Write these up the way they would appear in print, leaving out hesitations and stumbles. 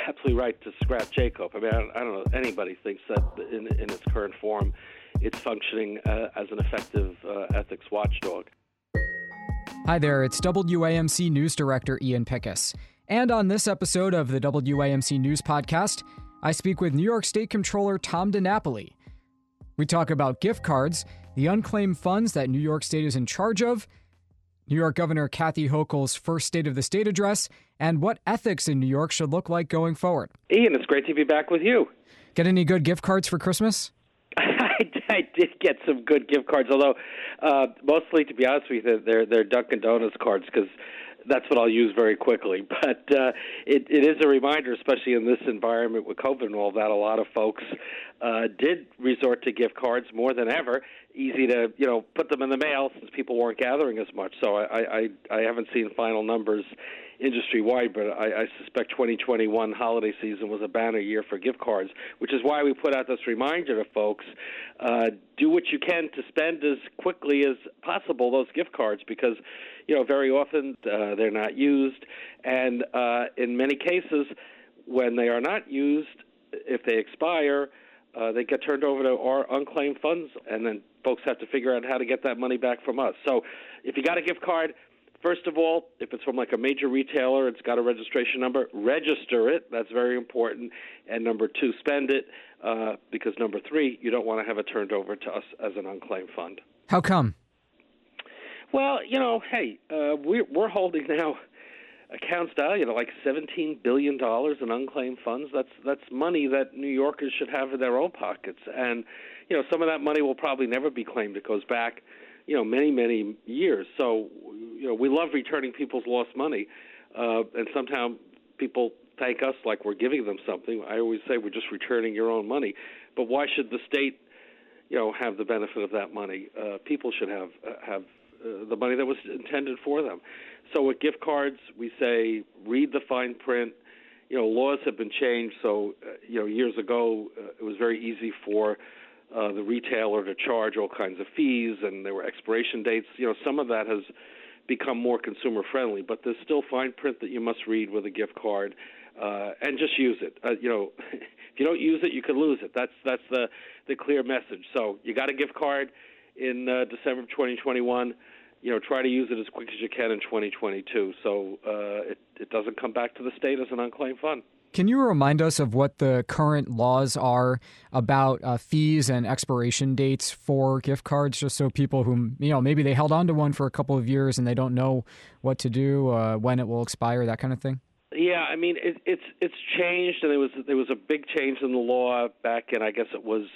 absolutely right to scrap Jacob. I mean, I don't know anybody thinks that in its current form, it's functioning as an effective ethics watchdog. Hi there, it's WAMC News Director Ian Pickus. And on this episode of the WAMC News Podcast, I speak with New York State Comptroller Tom DiNapoli. We talk about gift cards, the unclaimed funds that New York State is in charge of, New York Governor Kathy Hochul's first State of the State address, and what ethics in New York should look like going forward. Ian, it's great to be back with you. Get any good gift cards for Christmas? I did get some good gift cards, although mostly, to be honest with you, they're Dunkin' Donuts cards because that's what I'll use very quickly. But it is a reminder, especially in this environment with COVID and all that, a lot of folks did resort to gift cards more than ever. Easy to, put them in the mail since people weren't gathering as much. So I haven't seen final numbers industry-wide, but I suspect 2021 holiday season was a banner year for gift cards, which is why we put out this reminder to folks, do what you can to spend as quickly as possible those gift cards because, very often they're not used. And in many cases, when they are not used, if they expire, they get turned over to our unclaimed funds, and then folks have to figure out how to get that money back from us. So if you got a gift card, first of all, if it's from like a major retailer, it's got a registration number, register it. That's very important. And number two, spend it because number three, you don't want to have it turned over to us as an unclaimed fund. How come? Well, we're holding now accounts valued at like $17 billion in unclaimed funds. That's money that New Yorkers should have in their own pockets. And, some of that money will probably never be claimed. It goes back, many, many years. So, we love returning people's lost money. And sometimes people thank us like we're giving them something. I always say we're just returning your own money. But why should the state, have the benefit of that money? People should have the money that was intended for them. So with gift cards, we say read the fine print. Laws have been changed. So, years ago, it was very easy for the retailer to charge all kinds of fees, and there were expiration dates. Some of that has become more consumer friendly, but there's still fine print that you must read with a gift card, and just use it. If you don't use it, you could lose it. That's the clear message. So you got a gift card in December of 2021. Try to use it as quick as you can in 2022 so it doesn't come back to the state as an unclaimed fund. Can you remind us of what the current laws are about fees and expiration dates for gift cards, just so people who, maybe they held on to one for a couple of years and they don't know what to do, when it will expire, that kind of thing? Yeah, I mean, it's changed, and there was a big change in the law back in, I guess it was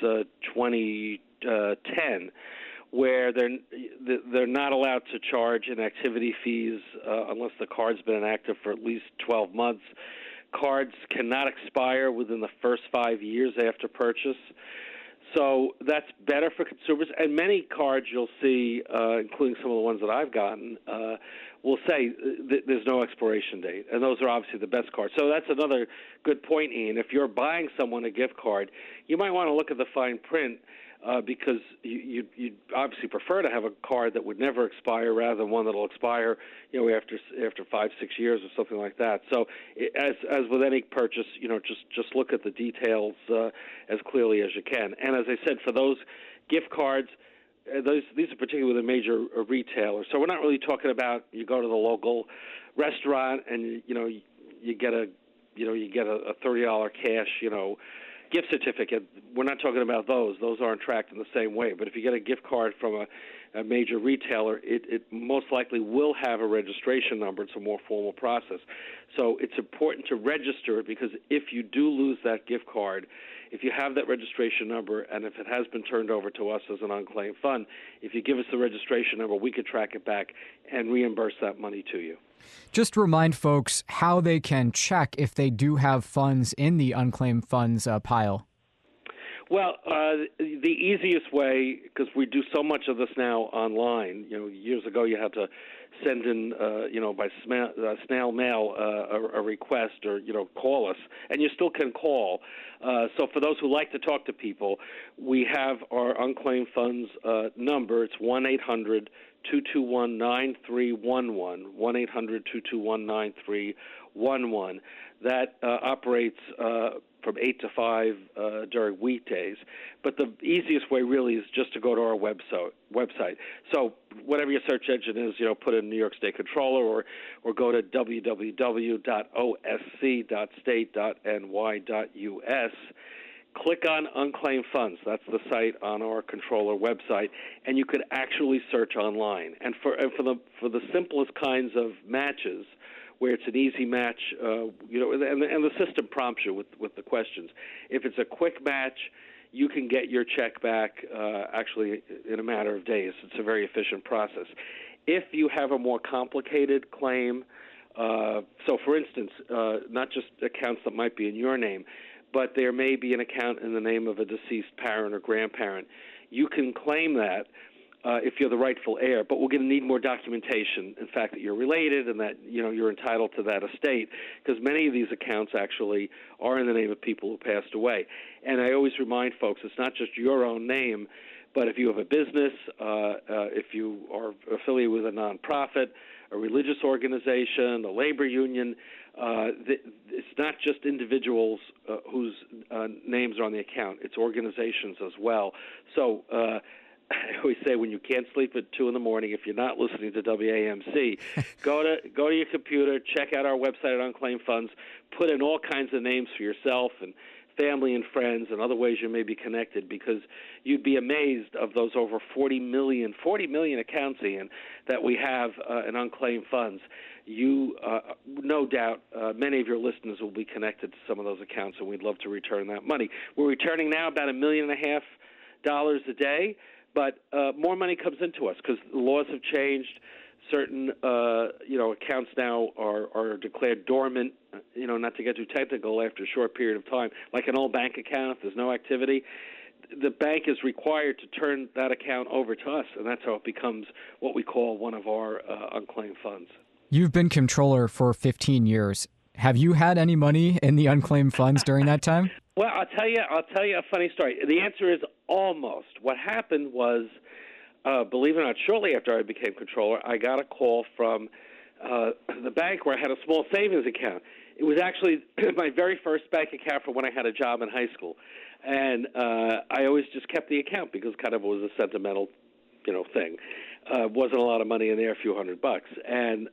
2010, where they're not allowed to charge inactivity fees unless the card's been inactive for at least 12 months. Cards cannot expire within the first 5 years after purchase. So that's better for consumers. And many cards you'll see, including some of the ones that I've gotten, will say there's no expiration date. And those are obviously the best cards. So that's another good point, Ian. If you're buying someone a gift card, you might want to look at the fine print because you'd obviously prefer to have a card that would never expire rather than one that will expire, after 5-6 years or something like that. So as with any purchase, just look at the details as clearly as you can. And as I said, for those gift cards, these are particularly with a major retailer. So we're not really talking about you go to the local restaurant and you get a $30 cash gift certificate. We're not talking about those. Those aren't tracked in the same way. But if you get a gift card from a major retailer, it most likely will have a registration number. It's a more formal process. So it's important to register it because if you do lose that gift card, if you have that registration number and if it has been turned over to us as an unclaimed fund, if you give us the registration number, we could track it back and reimburse that money to you. Just remind folks how they can check if they do have funds in the unclaimed funds pile. Well, the easiest way, because we do so much of this now online, years ago you had to send in, by snail mail a request or, call us, and you still can call. So for those who like to talk to people, we have our unclaimed funds number. It's 1-800-221-9311, 1-800-221-9311. That operates from 8 to 5 during weekdays. But the easiest way really is just to go to our website. So whatever your search engine is, put in New York State Comptroller or go to www.osc.state.ny.us. Click on Unclaimed Funds. That's the site on our Comptroller website, and you could actually search online. And for the simplest kinds of matches, where it's an easy match, and the system prompts you with the questions. If it's a quick match, you can get your check back actually in a matter of days. It's a very efficient process. If you have a more complicated claim, so for instance, not just accounts that might be in your name, but there may be an account in the name of a deceased parent or grandparent, you can claim that if you're the rightful heir, but we're going to need more documentation, in fact, that you're related and that you're entitled to that estate, because many of these accounts actually are in the name of people who passed away. And I always remind folks, it's not just your own name, but if you have a business, if you are affiliated with a nonprofit, a religious organization, a labor union, it's not just individuals whose names are on the account. It's organizations as well. So I always say when you can't sleep at 2 in the morning, if you're not listening to WAMC, go to your computer, check out our website at Unclaimed Funds, put in all kinds of names for yourself and family and friends and other ways you may be connected, because you'd be amazed of those over 40 million accounts, Ian, that we have in Unclaimed Funds. You, no doubt, many of your listeners will be connected to some of those accounts, and we'd love to return that money. We're returning now about $1.5 million a day, but more money comes into us because the laws have changed. Certain, accounts now are declared dormant, not to get too technical, after a short period of time. Like an old bank account, if there's no activity, the bank is required to turn that account over to us, and that's how it becomes what we call one of our unclaimed funds. You've been comptroller for 15 years. Have you had any money in the unclaimed funds during that time? Well, I'll tell you a funny story. The answer is almost. What happened was, believe it or not, shortly after I became comptroller, I got a call from the bank where I had a small savings account. It was actually my very first bank account from when I had a job in high school. And I always just kept the account because kind of it was a sentimental, thing. Wasn't a lot of money in there, a few $100. And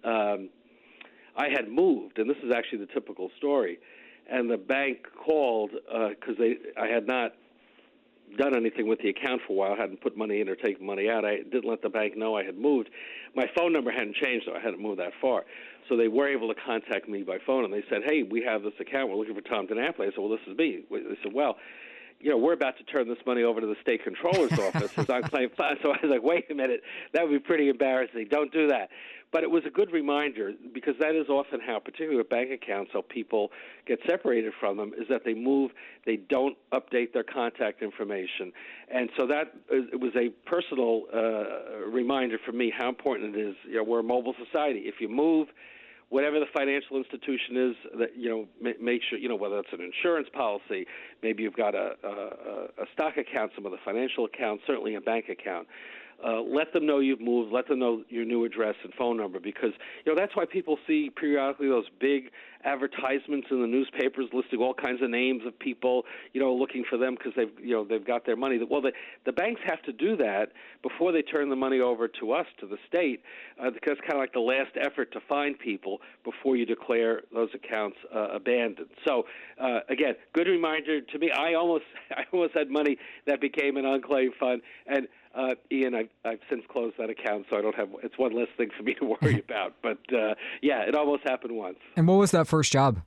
I had moved, and this is actually the typical story. And the bank called because I had not done anything with the account for a while. I hadn't put money in or taken money out. I didn't let the bank know I had moved. My phone number hadn't changed, so I hadn't moved that far. So they were able to contact me by phone, and they said, hey, we have this account. We're looking for Tom DiNapoli. I said, well, this is me. They said, well, we're about to turn this money over to the state controller's office as unclaimed funds. So I was like, wait a minute, that would be pretty embarrassing. Don't do that. But it was a good reminder, because that is often how, particularly with bank accounts, how people get separated from them, is that they move, they don't update their contact information. And so it was a personal reminder for me how important it is. We're a mobile society. If you move, whatever the financial institution is, that make sure, whether it's an insurance policy, maybe you've got a stock account, some of the financial accounts, certainly a bank account. Let them know you've moved. Let them know your new address and phone number, because that's why people see periodically those big advertisements in the newspapers listing all kinds of names of people looking for them because they've got their money. Well, the banks have to do that before they turn the money over to us, to the state, because it's kind of like the last effort to find people before you declare those accounts abandoned. So again, good reminder to me. I almost had money that became an unclaimed fund, and Ian, I've since closed that account, so I don't have. It's one less thing for me to worry about. But yeah, it almost happened once. And what was that first job?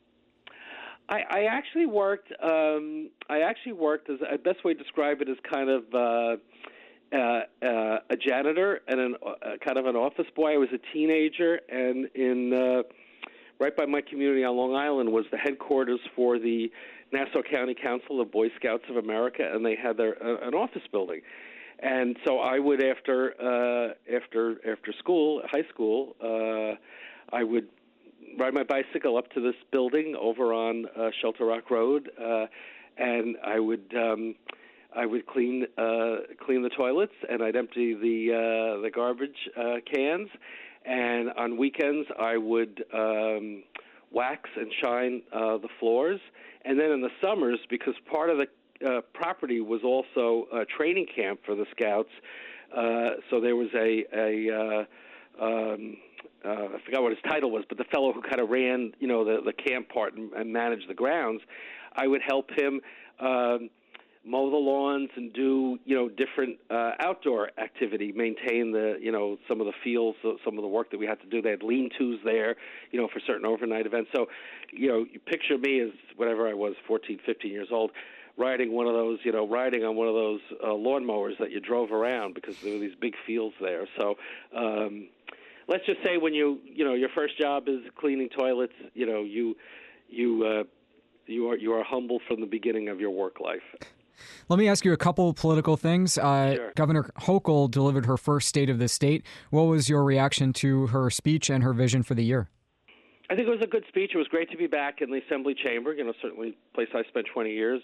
I actually worked. As the best way to describe it is kind of a janitor and kind of an office boy. I was a teenager, and in right by my community on Long Island was the headquarters for the Nassau County Council of Boy Scouts of America, and they had an office building. And so I would, after school, high school, I would ride my bicycle up to this building over on Shelter Rock Road, and I would I would clean the toilets, and I'd empty the garbage cans. And on weekends, I would wax and shine the floors. And then in the summers, because part of the property was also a training camp for the Scouts, so there was I forgot what his title was, but the fellow who kind of ran, the camp part and managed the grounds, I would help him mow the lawns and do, different outdoor activity, maintain some of the fields, some of the work that we had to do. They had lean-tos there, for certain overnight events. So, you picture me as whatever I was, 14, 15 years old, riding on one of those lawnmowers that you drove around because there were these big fields there. So, let's just say when your first job is cleaning toilets, you are humble from the beginning of your work life. Let me ask you a couple of political things. Sure. Governor Hochul delivered her first State of the State. What was your reaction to her speech and her vision for the year? I think it was a good speech. It was great to be back in the Assembly chamber, certainly a place I spent 20 years.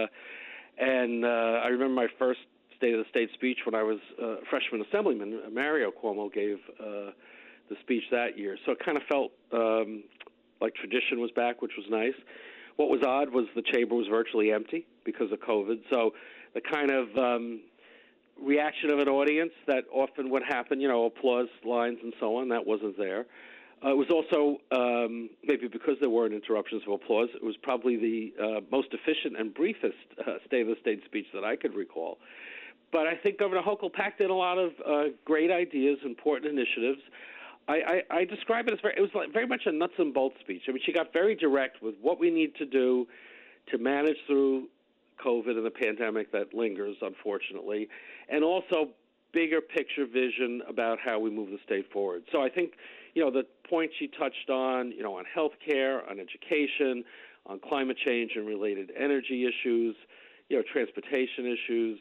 And I remember my first State of the State speech when I was a freshman assemblyman. Mario Cuomo gave the speech that year. So it kind of felt like tradition was back, which was nice. What was odd was the chamber was virtually empty because of COVID. So the kind of reaction of an audience that often would happen, applause lines and so on, that wasn't there. It was also, maybe because there weren't interruptions of applause, it was probably the most efficient and briefest State of the State speech that I could recall. But I think Governor Hochul packed in a lot of great ideas, important initiatives. I describe it as it was very much a nuts and bolts speech. I mean, she got very direct with what we need to do to manage through COVID and the pandemic that lingers, unfortunately, and also bigger picture vision about how we move the state forward. So I think, the point she touched on, on health care, on education, on climate change and related energy issues, transportation issues,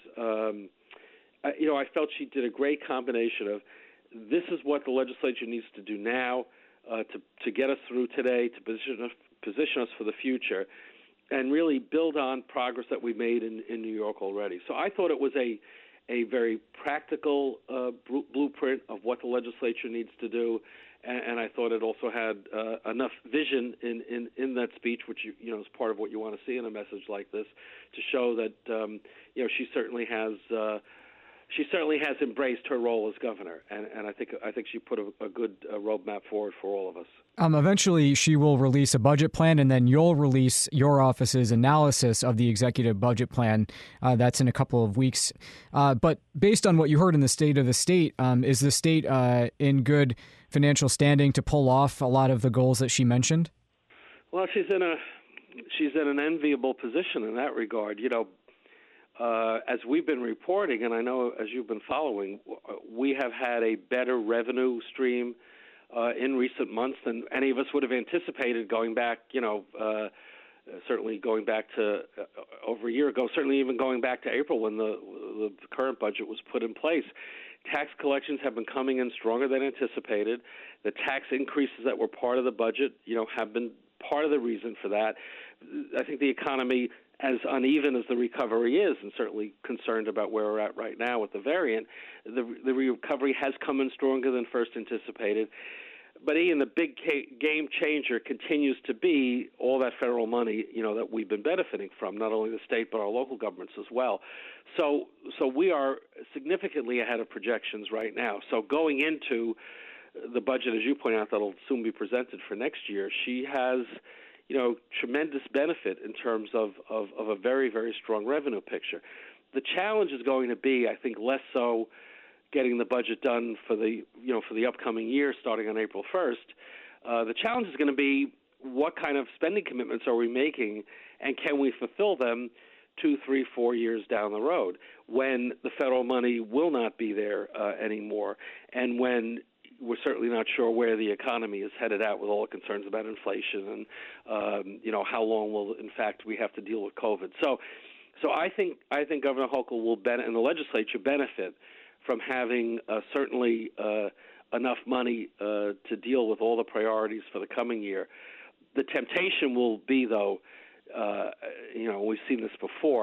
I felt she did a great combination of this is what the legislature needs to do now to get us through today, to position us for the future, and really build on progress that we made in New York already. So I thought it was a very practical blueprint of what the legislature needs to do, and I thought it also had enough vision in that speech, which is part of what you want to see in a message like this, to show that she certainly has. She certainly has embraced her role as governor, and I think she put a good roadmap forward for all of us. Eventually, she will release a budget plan, and then you'll release your office's analysis of the executive budget plan. That's in a couple of weeks. But based on what you heard in the State of the State, is the state in good financial standing to pull off a lot of the goals that she mentioned? Well, she's in an enviable position in that regard. As we've been reporting, and I know as you've been following, we have had a better revenue stream in recent months than any of us would have anticipated going back, certainly going back to over a year ago, certainly even going back to April when the current budget was put in place. Tax collections have been coming in stronger than anticipated. The tax increases that were part of the budget, have been part of the reason for that. I think the economy, as uneven as the recovery is, and certainly concerned about where we're at right now with the variant, the recovery has come in stronger than first anticipated. But, Ian, the big game changer continues to be all that federal money, that we've been benefiting from, not only the state but our local governments as well. So we are significantly ahead of projections right now. So going into the budget, as you point out, that'll soon be presented for next year, she has tremendous benefit in terms of a very, very strong revenue picture. The challenge is going to be, I think, less so getting the budget done for the upcoming year starting on April 1st. The challenge is going to be what kind of spending commitments are we making, and can we fulfill them 2, 3, 4 years down the road when the federal money will not be there anymore, and when we're certainly not sure where the economy is headed out with all the concerns about inflation and how long will in fact we have to deal with COVID. So I think Governor Hochul will and the legislature benefit from having certainly enough money to deal with all the priorities for the coming year. The temptation will be, though, we've seen this before,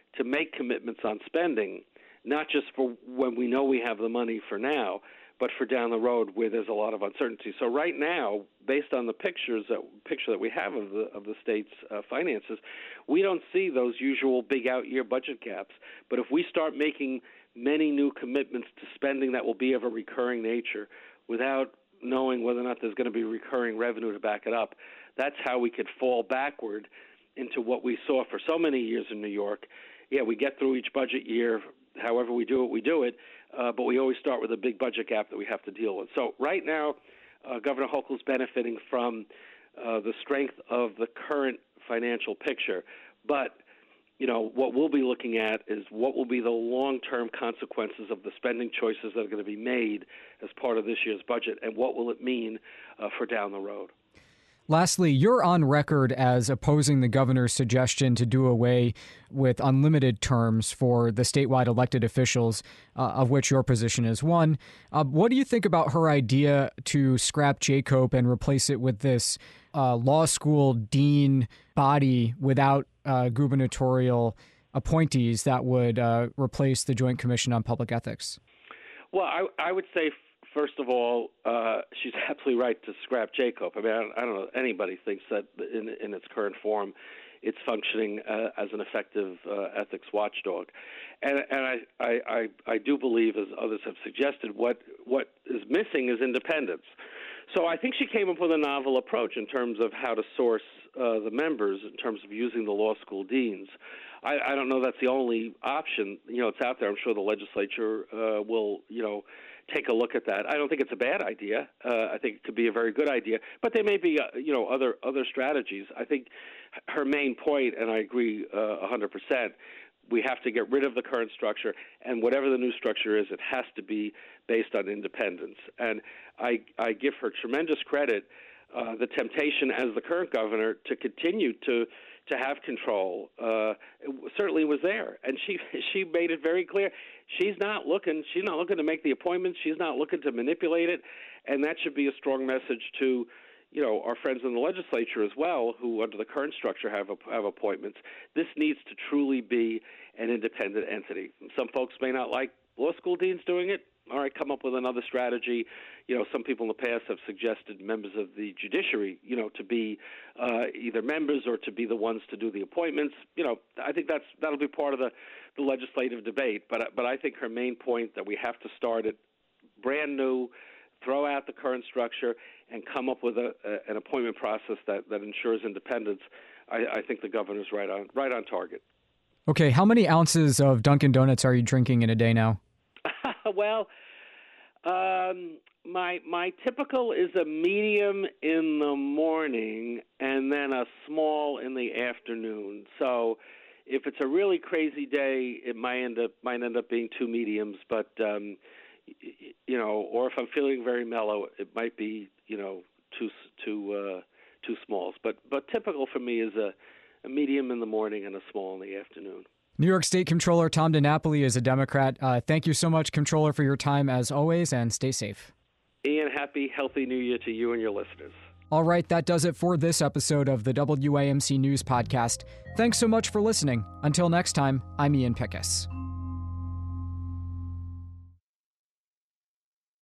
to make commitments on spending, not just for when we know we have the money for now, but for down the road where there's a lot of uncertainty. So right now, based on the picture that we have of the state's finances, we don't see those usual big out-year budget gaps. But if we start making many new commitments to spending that will be of a recurring nature without knowing whether or not there's going to be recurring revenue to back it up, that's how we could fall backward into what we saw for so many years in New York. Yeah, we get through each budget year. However we do it, but we always start with a big budget gap that we have to deal with. So right now, Governor Hochul's benefiting from the strength of the current financial picture. But, what we'll be looking at is what will be the long-term consequences of the spending choices that are going to be made as part of this year's budget, and what will it mean for down the road. Lastly, you're on record as opposing the governor's suggestion to do away with unlimited terms for the statewide elected officials, of which your position is one. What do you think about her idea to scrap JCOPE and replace it with this law school dean body without gubernatorial appointees that would replace the Joint Commission on Public Ethics? Well, I would say, first of all, she's absolutely right to scrap JCOPE. I mean, I don't know anybody thinks that in its current form, it's functioning as an effective ethics watchdog. And I do believe, as others have suggested, what is missing is independence. So I think she came up with a novel approach in terms of how to source the members, in terms of using the law school deans. I don't know that's the only option. It's out there. I'm sure the legislature will, take a look at that. I don't think it's a bad idea. I think it could be a very good idea. But there may be, other strategies. I think her main point, and I agree 100%, we have to get rid of the current structure, and whatever the new structure is, it has to be based on independence. And I give her tremendous credit. The temptation as the current governor to continue to have control certainly was there, and she made it very clear she's not looking to make the appointments. She's not looking to manipulate it, and that should be a strong message to our friends in the legislature as well, who under the current structure have appointments. This needs to truly be an independent entity. Some folks may not like law school deans doing it. All right, come up with another strategy. Some people in the past have suggested members of the judiciary, to be either members or to be the ones to do the appointments. I think that'll be part of the legislative debate. But I think her main point that we have to start it brand new, throw out the current structure, and come up with an appointment process that ensures independence. I think the governor's right on target. Okay, how many ounces of Dunkin' Donuts are you drinking in a day now? Well, my typical is a medium in the morning and then a small in the afternoon. So if it's a really crazy day, it might end up being two mediums. But or if I'm feeling very mellow, it might be two smalls. But typical for me is a medium in the morning and a small in the afternoon. New York State Comptroller Tom DiNapoli is a Democrat. Thank you so much, Comptroller, for your time as always, and stay safe. Ian, happy, healthy New Year to you and your listeners. All right, that does it for this episode of the WAMC News Podcast. Thanks so much for listening. Until next time, I'm Ian Pickus.